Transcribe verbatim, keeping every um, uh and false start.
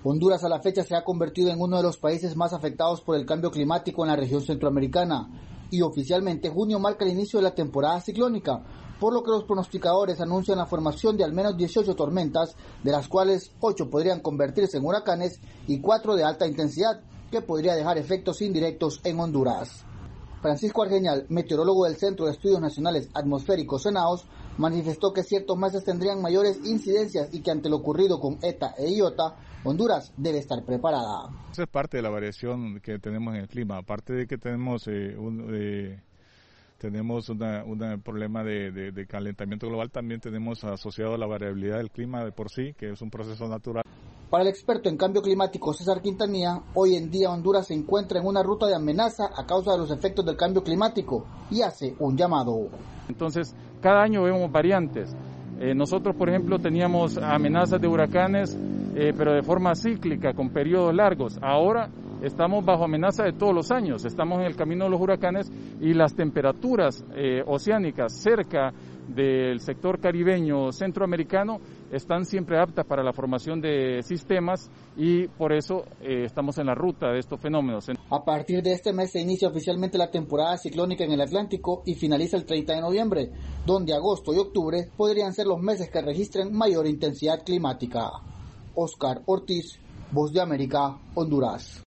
Honduras a la fecha se ha convertido en uno de los países más afectados por el cambio climático en la región centroamericana y oficialmente junio marca el inicio de la temporada ciclónica, por lo que los pronosticadores anuncian la formación de al menos dieciocho tormentas, de las cuales ocho podrían convertirse en huracanes y cuatro de alta intensidad, que podría dejar efectos indirectos en Honduras. Francisco Argeñal, meteorólogo del Centro de Estudios Nacionales Atmosféricos CENAOS, manifestó que ciertos meses tendrían mayores incidencias y que ante lo ocurrido con ETA e IOTA, Honduras debe estar preparada. Esa es parte de la variación que tenemos en el clima, aparte de que tenemos eh, un... Eh, tenemos un problema de, de, de calentamiento global, también tenemos asociado la variabilidad del clima de por sí, que es un proceso natural. Para el experto en cambio climático César Quintanilla, hoy en día Honduras se encuentra en una ruta de amenaza a causa de los efectos del cambio climático y hace un llamado. Entonces, cada año vemos variantes. Eh, nosotros, por ejemplo, teníamos amenazas de huracanes, eh, pero de forma cíclica, con periodos largos. Ahora estamos bajo amenaza de todos los años, estamos en el camino de los huracanes y las temperaturas eh, oceánicas cerca del sector caribeño centroamericano están siempre aptas para la formación de sistemas y por eso eh, estamos en la ruta de estos fenómenos. A partir de este mes se inicia oficialmente la temporada ciclónica en el Atlántico y finaliza el treinta de noviembre, donde agosto y octubre podrían ser los meses que registren mayor intensidad climática. Oscar Ortiz, Voz de América, Honduras.